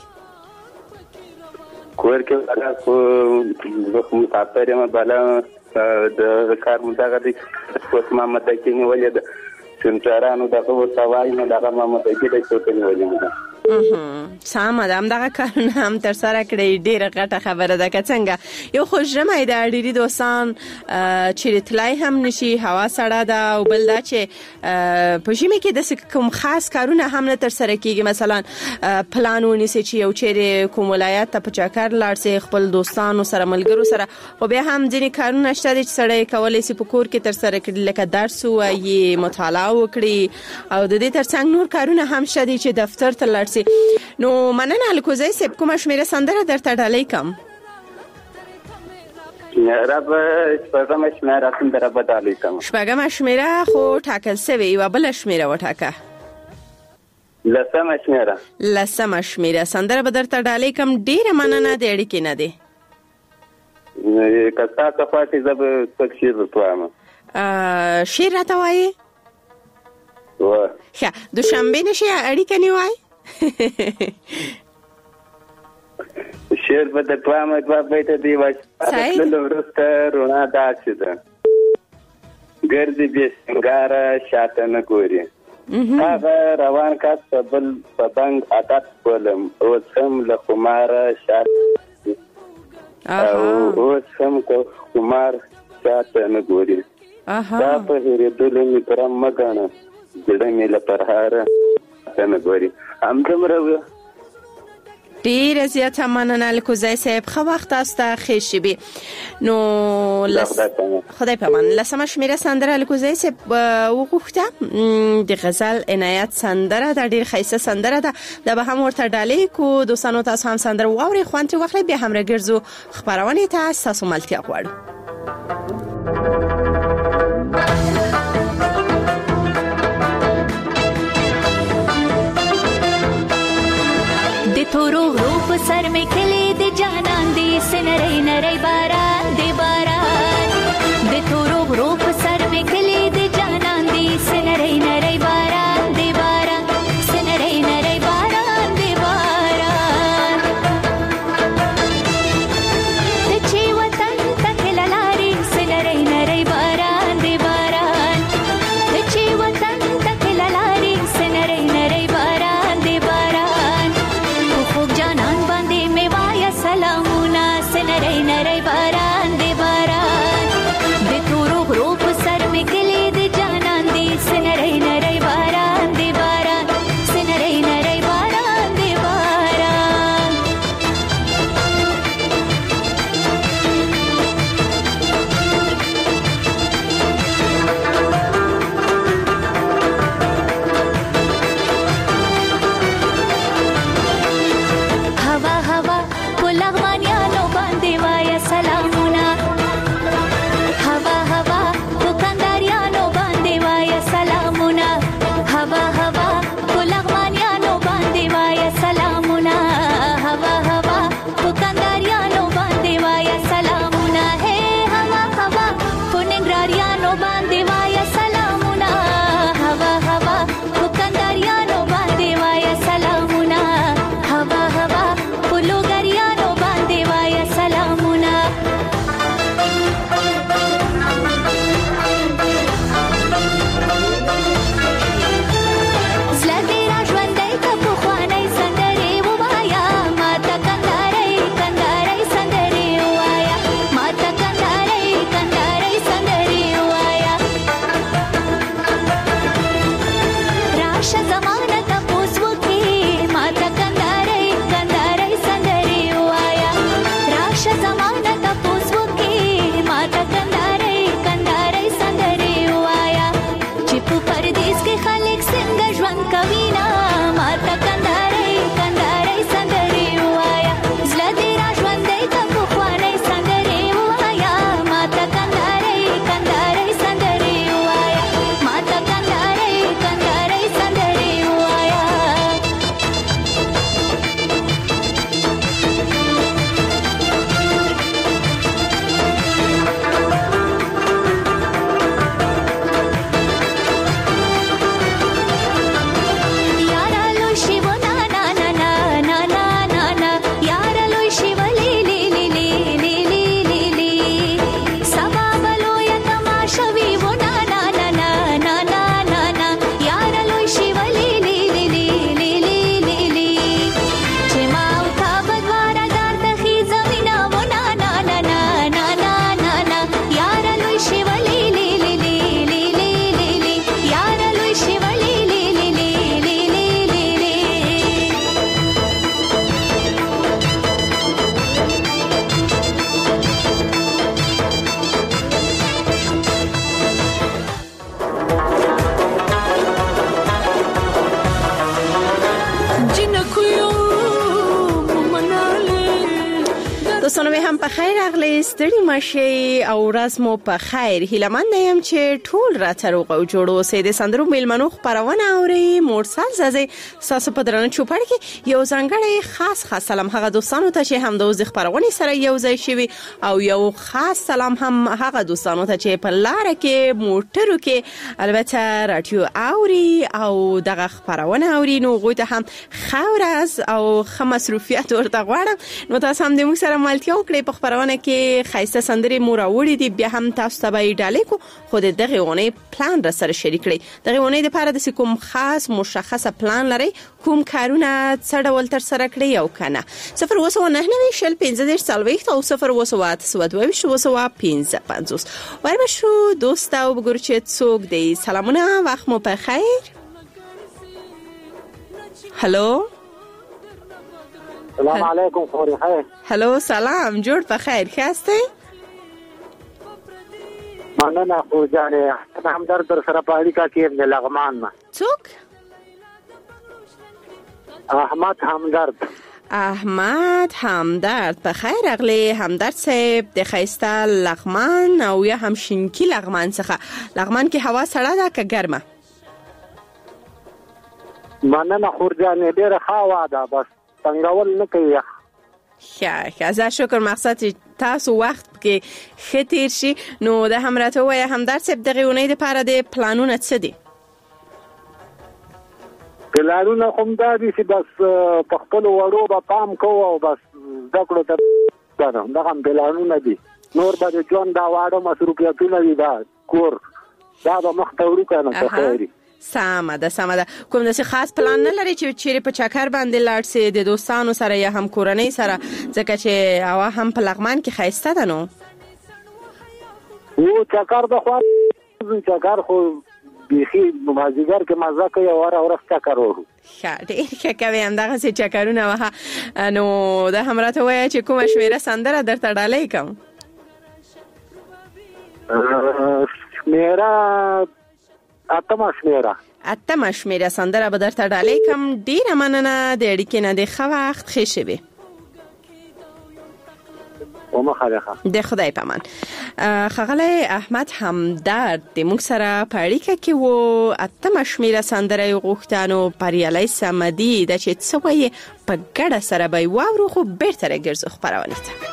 کور کې هغه خو مسافر یم بالا د کار مداغه د کوم محمد کې نیولې ده څنګهرانو دغه وسوای نه دغه محمد کې د څه نیولې ده. سم ده هم دغه کارونه هم تر سره کړی. ډیره غټه خبره ده که څنګه یو خوشجمع د ډیری دوستان چې تلای هم نشي هوا سړه ده او بل دا چې په ژمي کې د کوم خاص کارونه هم نه تر سره کیږي. مثلا پلان ونیسي چې یو چیرې کوم ولایت ته په چکر لاړ سي خپل دوستانو سره ملګرو سره خو بیا هم ځینې کارونه شته چې سړی کولای شي په کور کې تر سره کړي لکه درس وایي مطالعه وکړي او د دې ترڅنګ نور کارونه هم شته چې دفتر ته لاړ سي. نو مننه الکوزی سپ کومه شمیره سندره درته ډالۍ کم؟ رب شپږم شمیره سندره به ډالۍ کم. شپږم شمیره خو ټاکل سوی یو بل شمیره وټاکه. لسم شمیره سندره به درته ډالۍ کم. ډیره مننه د اړیکې نه دی. کستا صفاتي زب څه شیر وتوام. شیر راته وایي؟ ښه دوشنبه نشي اړیکه نیوای؟ شیر به د توام دوا بیت دی واش د ورسته رونا داسې ده ګرځي به څنګه شاته نه ګوري. هغه روان کاس بل په بنګ عادت ولم او سم له خمار شاته او سم کو خمار شاته نه ګوري. دا په هریدل می پرم مګانه جړې می له پرهاره نه ګوري. همدمره ډیر زیات مننه الکوزی صاحب. خو وخت است خیشی بی نو خدای په من لسمه شمیره سندره الکوزی صاحب وغوښته د غزل عنایت سندره د ډیر خیسه سندره ده د به هم ورته ډالۍ کو دوستانو تاسو هم سندره واوري خوانتي وخت به هم راګرځو خبرونه تاسو ملتیا غواړو. تورو غروب سر میں کھلے دے جانان دے سنرے نرے باران دے باران دے تورو غروب سر میں کھلے دے جانان دے سنرے نرے باران دے باران سنرے نرے باران دے باران تے چے وطن تک للاری سنرے نرے په پردیس کې خلک څنګه ژوند کوي نه ماته کندارې کندارې سندرې وایا زړه دې را ژوندۍ که پخوانۍ سندرې وایا ماته کندارې کندارې سندرې وایا ماته کندارې کندارې سندرې وایا دوستانو مې هم په خیر راغلی ستړي مشي او ورځ مو په خیر هیله مند یم چې ټول راته روغ او جوړ اوسئ د سندرو میلمنو خپرونه اورئ مورسل زازي ستاسو په درنه چوپړ کې یو ځانګړی خاص سلام هغه دوستانو ته چې هم د اوس خپرونې سره یو ځای شوي او یو خاص سلام هم هغه دوستانو ته چې په لار کې موټرو کې البته رادیو اوري او دغه خپرونه اوري نو غوښته هم خورز او خمسروفیات ورته غواړم نو تاسو هم د موږ سره مالتیا وکړئ په خبرونه کې خایسته سندرې مو راوړي دي بیا هم تاسو ته به ډالې کو خو دغه غونې پلان را سره شریک کړئ دغه غونې لپاره د کوم خاص مشخصه پلان لري کوم کارونه څه ډول تر سره کړئ او کنه 099 شل 15 سالويخت او 0 ورمشو دوست او بګور چې څوک دی سلامونه وخت مو په خیر هالو السلام علیکم خوري خیر هالو سلام جوړ په خیر خاسته مننه خو جانې همدرد در سره په اړیکه کې ابن لغمان ما څوک احمد همدرد په خیر اغلی همدرد صاحب د خیسته لغمان او یا هم شینکی لغمان څخه لغمان کې هوا سړه ده که ګرمه مننه خور جانې ډیره ښه ده بس څنګهول نه کوي ښه زه شکر مقصد تاسو وخت کې ښه تیر شي نو د همراته وایه همدرد صاحب دغه اونۍ دپاره د پلانونه څه دي پلانونه خو هم دا دي چې بس په خپلو وړو به پام کوو او بس زده کړو ته دغه پلانونه دي نور به د ژوند دا واړه مصروفیتونه دي دا کور دا به مخته وړو که نه څه خیر سمه ده کوم داسې خاص پلان نه لري چې چیرې په چکر باندې لاړ سئ د دوستانو سره یا هم کورنۍ سره ځکه چې هوا هم په لغمان کې ښایسته ده نو و چکر د خوا چکر خو بیخي مازدیګر کې مزه کوي او هره ورځ چکر وهو ښه ډېر ښه کوې همدغسې چکرونه وهه نو دا هم راته ووایه چې کومه شمېره سندره درته ډالۍ کوم شمېره اتمه شمېره سندره به درته ډالۍ کوم ډېره مننه د اړیکې نه د ښه وخت ښې شوې د خدای په امان ښاغلی احمد همدرد د موږ سره په اړیکه کې و اتمه شمېره سندره یې غوښته نو بریالی صمدي ده چې څه وایي په ګډه سره به یې واورو خو بېرته راګرځو خپرونې ته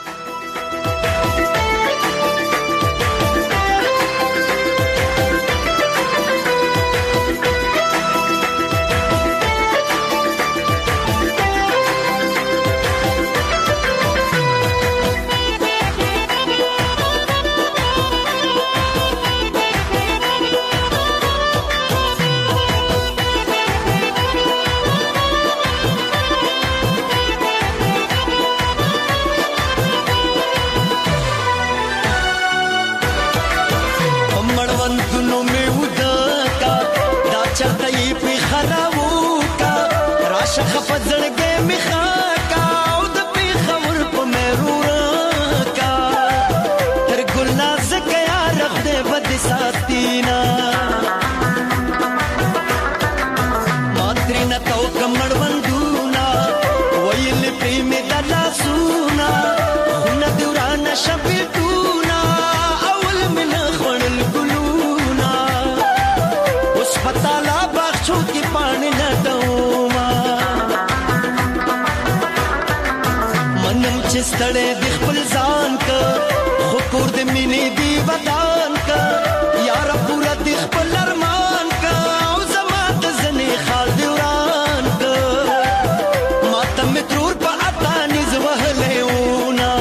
ستړې د خپل ځان کا خو کور د مینې دی ودان کا یار پورا د خپل ارمان کا او زما د زنې خال دی وران کا ماته مې ترور په اتانې زوهلې ونا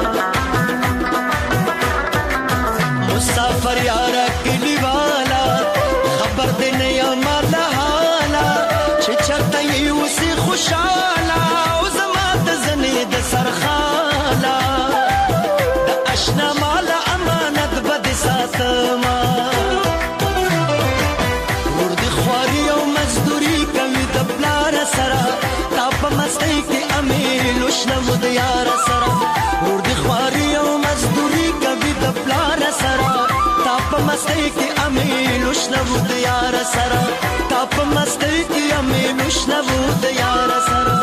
مسافر یار کلی والا خبر دې نه یم له حالا چې چرته یې وسی خوشاله او زما د زنې د سرخاله د اشنا مال امانت بد ساتما ور دي خواري او مزدوري کوي د پلار سره تا په مستۍ کې امیل وشنو د یار سره ور دي خواري او مزدوري کوي د پلار سره تا په مستۍ کې امیل وشنو د یار سره تا په مستۍ کې امیل وشنو د یار سره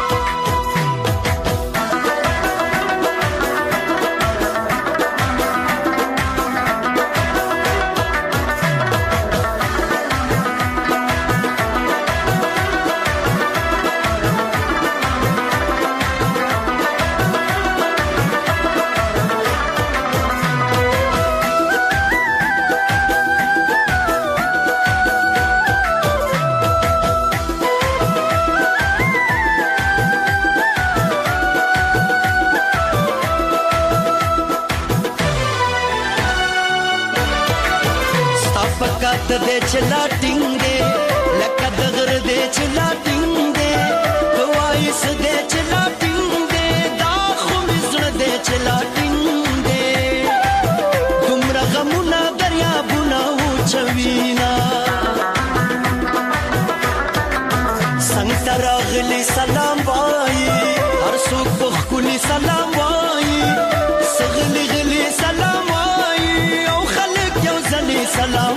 دې چلا ټینګې لکه دغر دې چلا ټینګې کوایس دې چلا ټینګې دا خو مزړه دې چلا ټینګې دومره غمونه دریابونه وچوینا څنګه راغلی سلام وایي هر څوک په خولي سلام وایي سغلی غلی سلام وایي او خلک یو ځلې سلام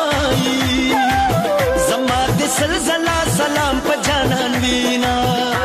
زلزلہ سلام په جانان وینا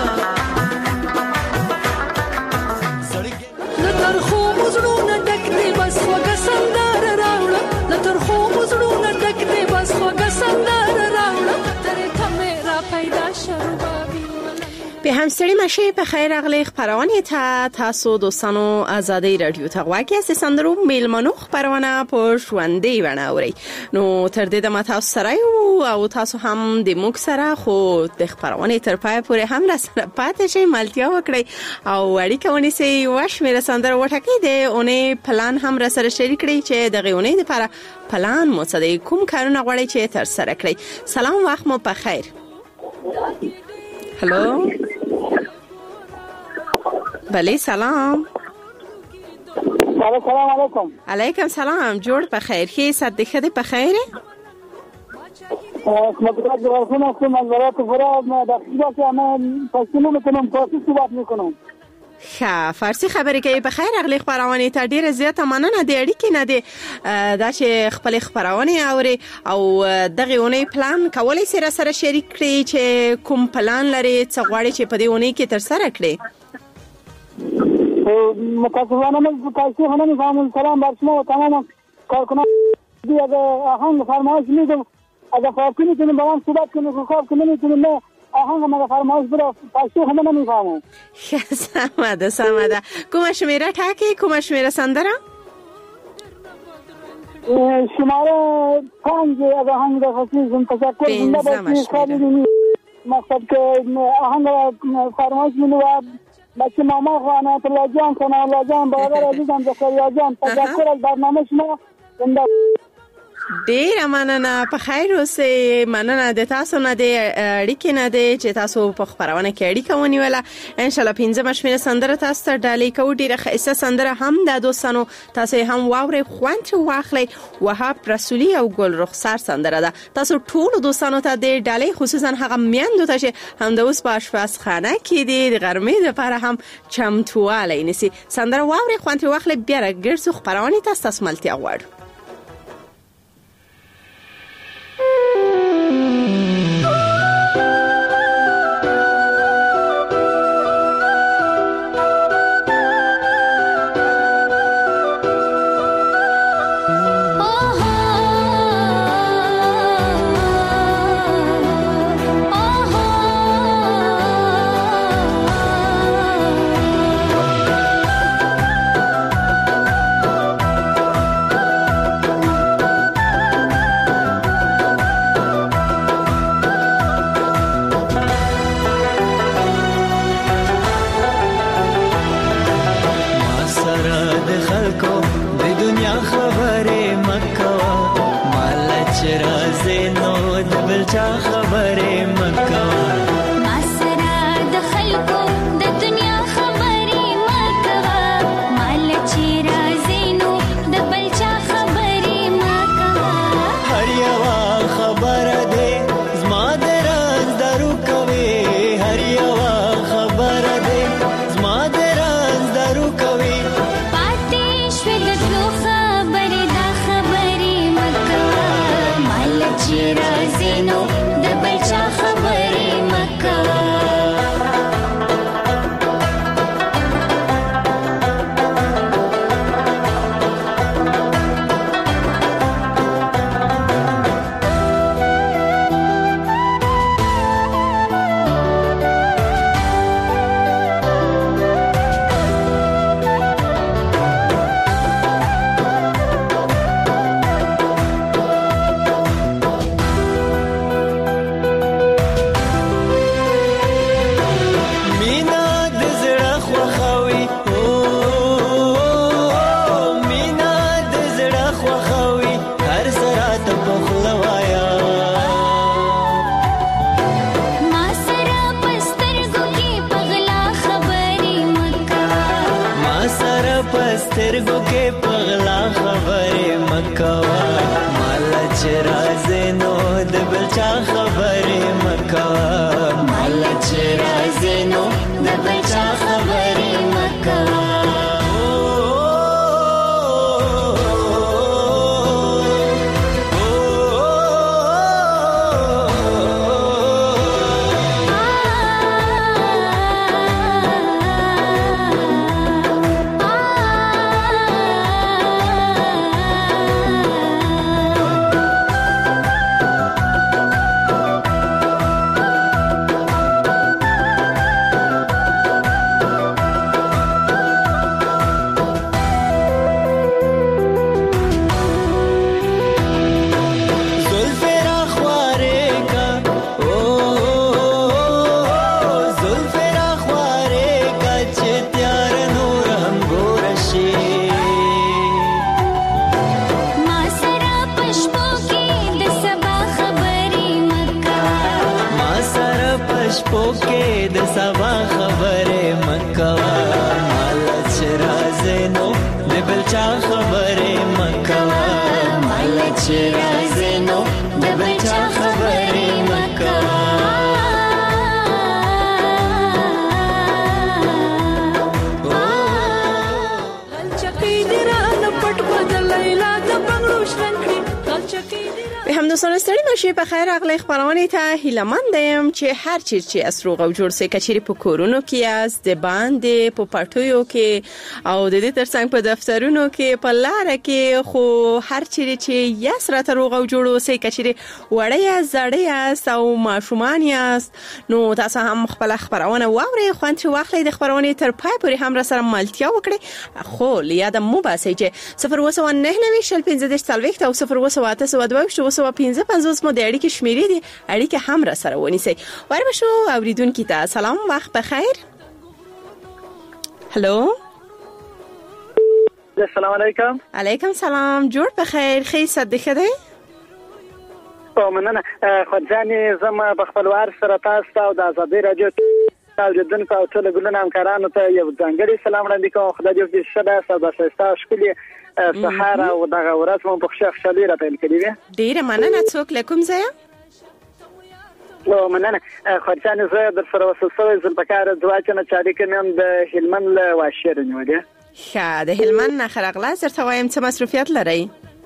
لتر خو مزړونه ډک دی بس وګ سندر راوړه لتر خو مزړونه ډک دی بس وګ سندر راوړه ترې ته مې را پیدا شروبابي به همسری مشه په خیر اغلی خبرونه تاسو دوستانو آزادی رادیو ته واقعي سندرو میلمنو خبرونه په ژوندۍ ونه اوري نو تر دې د ماته سره او تاسو هم د موږ سره خو د خبرونه تر پای پورې هم را سره پاتې شئ ملتیا وکړئ او اړیکه ونیسئ واش مې سندر وټکې دی اونې پلان هم را سره شریک کړئ چې د غونې لپاره پلان مو څه دی کوم کارونه غواړئ چې تر سره کړئ سلام وخت مو په خیر هلو بله سلام سلام علیکم علیکم سلام جوړ په خیر کې صدقه دې په خیر مطلب درسونه کوم منظرات فرا ما داخله کې انا فاصله میکنم کوشش صحبت میکنم ښه فارسی خبرې کوي په خیر اغلی خبرونه ته ډیره زیاته مننه د اړیکې نه دی دا چې خپل خبرونه اوري او دغه ونی پلان کولای سره سره شریک کړي چې کوم پلان لري څه غواړي چې په دې ونی کې تر سره کړي متاسفانه من تاسو هم نه فهمم سلام برشما و تمام کارکنان دی اگه آهنگ فرمایش میدم اگه فارسی میتونیم با هم صحبت کنیم که خواب کنیم میتونیم نه آهنگ ما فرمایش برای تاسو هم نمیفهمم سمده کوم شمیره ټاکي کوم شمیره سندره شماره 5 اگه آهنگ د خصوص تشکر زنده باشی خالی مقصد که آهنگ فرمایش میدم بچه ماما خانه الله جان خانه الله جان برادر عزیزم زکریا جان تشکر از برنامه شما زنده ډیر مننه په خیر اوسئ مننه د تاسو نه د اړیکې نه دی چې تاسو په خبرونه کې اړیکه ونیوله ان شاء الله 15 مشمنه سندره تاسو ته ډالۍ کوو ډیره ښه سندره هم د دوستانو تاسو هم واوري خوند واخلي وهاب رسولي او ګل رخسار سندره ده تاسو ټول دوستانو ته د ډالۍ خصوصا هغه میندو ته چې هم د اوس په آشپزخانه کې د غرمې لپاره هم چمتواله نسی سندره واوري خوند واخلي بیا ګرځو خبرونه تاسو ملتیا غواړو چا خبرې مکه ما سره د خلکو د دنیا خبرې مکه مال چې راځي نو د بل چا خبرې مکه هر یو خبره دې زما د راز درو کوي هر یو خبره دې زما د راز درو کوي پاتې شوې د ټولو خبرې دا خبرې مکه مال چې راځي نو د بل چا خبرې مکه مینا د زړه خوښوي مینا د زړه خوښوي هر سره ته په خوله وایه ما سره په سترګو کې په غلا خبرې مکه ما سره په سترګو کې په غلا خبرې مه کوه ماله چې راځې نو د بل چا خبرې مه کوه ماله چې راځې نو د بل چا خبرې مه کوه ما سره په شپو کې د سبا خبرې مکه ما سره په شپو کې د سبا خبرې مه کوه ماله چې راځې نو د بل چا خبرې مه کوه ماله چې راځې نو د بل چا خبرې مه کوه غلچکی دی رانه پټ بدل لیلا د بنگړو شرنګ کړي غلچکی دی به هم دوستان ستړي مشه په خیر اغلی خبرونه ته هیلمند یم چې هر چیر چې اسروغ او جوړ سي کچري په کورونو کې از د باندې په پټویو کې او د دې ترڅنګ په دفترونو کې په لار کې خو هر چیر چې یاس را تروغ او جوړ سي کچري وړي زړې است او ماشومان یاست نو تاسو هم خپل خبرونه واوري خو انت واخلې د خبرونه تر پای پورې هم را سره ملتیا وکړي خو لیاد مو باسي چې 0.99 او 0.8 سو 15 مو د اړیکې شمیرې دي اړیکې هم را سره ونیسي وربه شو اوریدونکو ته سلام وخت بخیر هلو السلام علیکم علیکم سلام جوړ بخیر خیر صدې خدای او مننه خدای زما په خپلوار سره تاسو او د ازادي رادیو اوریدونکو او ټول ګلونه همکارانو ته یو ځانګړی سلام وړاندې کوم خدای دې شته سبا شکلی سهار او دغه ورځ مو په خوشحالي را پیل کړی وي ډیره مننه څوک لکم زه او مننه خدای زه در سره وسوسه زم پکاره دواچنه چاري کوم د هلمند له واشر نیولې ښه د هلمند نه خرغلا زرته وایم څه مصروفیت لري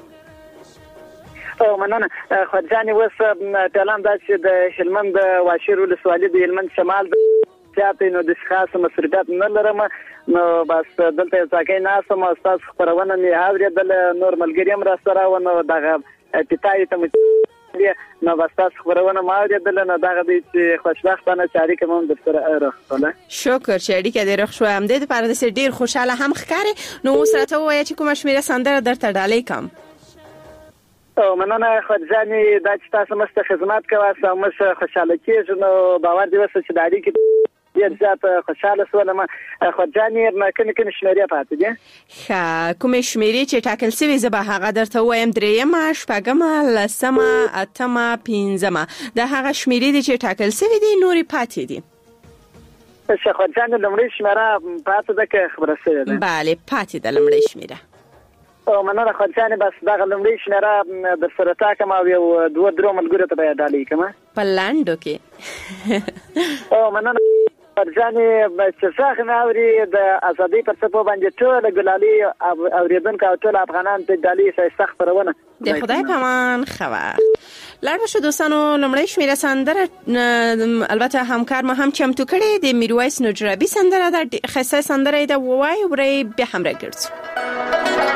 او مننه خدای وس پلان دا چې د هلمند واشر ولسوالۍ د هلمند شمال زیاتې نو د خاصه مسؤلیت نه لرم نو بس دلته ځکه نه سم استاد خبرونه نه اوریدل نور ملګریم را سره و نو دغه پتاي ته نو بس تاسو خبرونه ما اوریدل نو دغه د خوشبختانه چاري کوم د سره راخله شکر چې اړیکه دې رخ شو هم دې په اړه ډیر خوشاله هم ښکاري نو سره ته وایي چې کوم شمیره سندره درته ډالې کم او مننه خدای دا چې تاسو مست خدمت کوي او مست خوشاله کیږي نو باور دې وسه چې د اړیکې ډیر زیات خوشاله شولم. خو ځانې کوم شمیرې پاتې دي؟ ښه، کومې شمیرې چې ټاکل شوي زه به هغه درته وایم: 3 شپږم 10 8 15. دا هغه شمیرې دي چې ټاکل شوي دي، نورې پاتې دي. خو ځانې لومړۍ شمیره پاتې ده که خبره شوې ده؟ بله پاتې ده لومړۍ شمیره. مننه خو ځانې بس دغه لومړۍ شمیره د سره ټاکم او یو 2-3 ملګرو ته به یې ډالۍ کړم په لنډو کې. مننه ځانې چې څه نه اوري د ازادۍ پر څپو باندې ټول ګلالي اوریدونکو او ټول افغانان ته ډالۍ ښایسته خپرونه. د خدای په امان. ښه وخت. لاړ شو دوستانو، لومړی شمیره سندره البته همکار ما هم چمتو کړې د میرویس نجرابي سندره ده، ښایسته سندره ده. ووایو برای بیا هم راګرځو.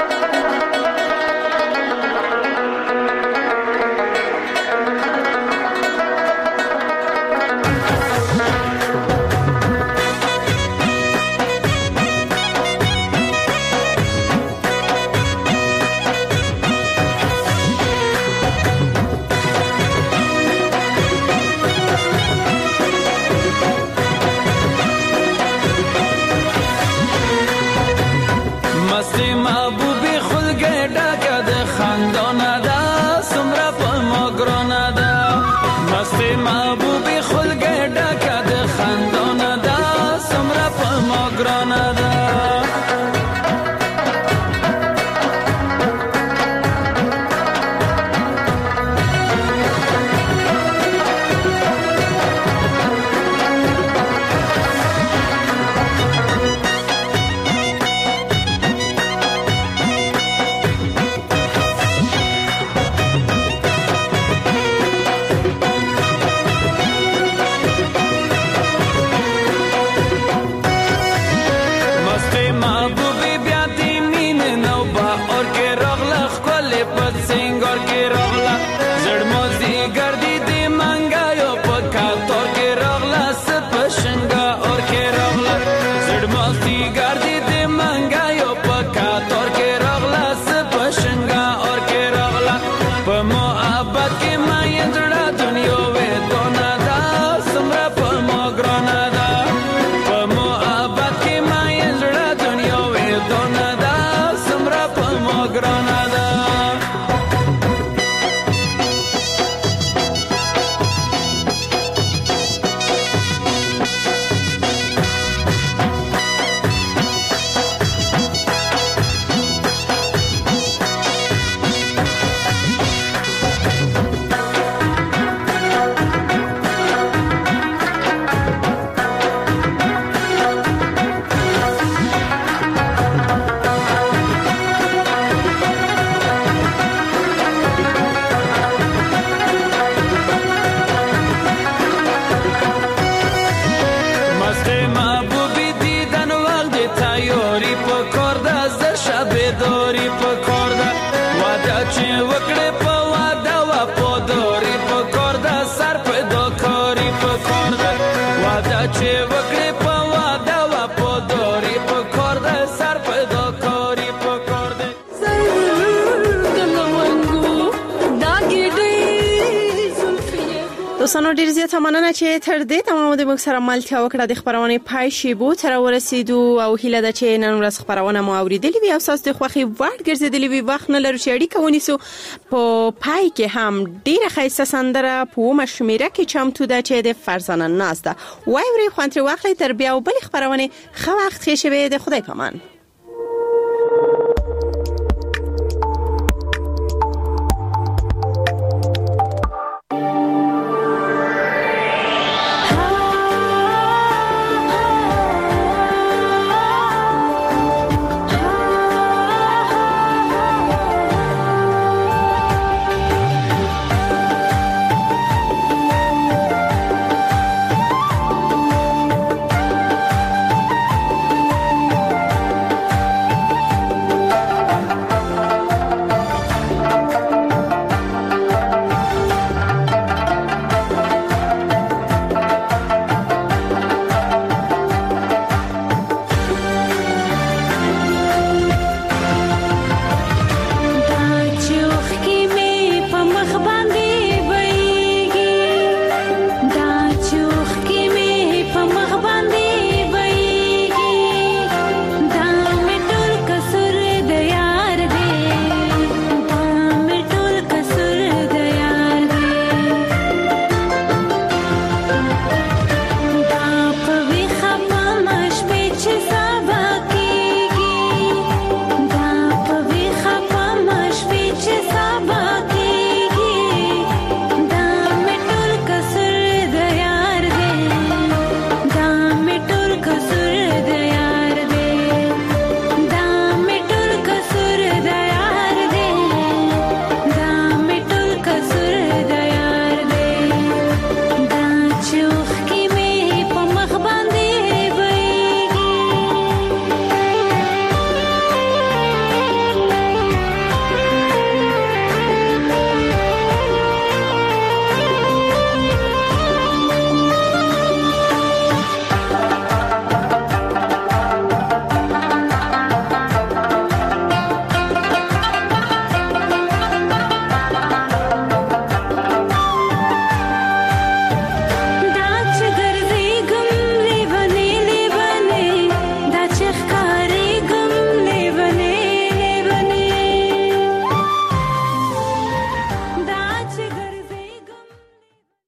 دوستانو ډیر زیات مننه چې تر دې تمام د موږ سره ملتیا وکړه. د خبرونه پای شیبو تر ورسېدو او هیله ده چې نن ورځ خبرونه مو اوریدلې وي او تاسو د خوخي وړ ګرځېدلې وي. وخت نه لرو چې اړیکه ونیسو. په پای کې هم ډیره ښایسته سندره په مشمیره کې چمتو ده چې د فرزانه ناز ده. وای ورې خوانتري واخلې تر بیا او بل خبرونه خو وخت ښه شوي. د خدای پامان.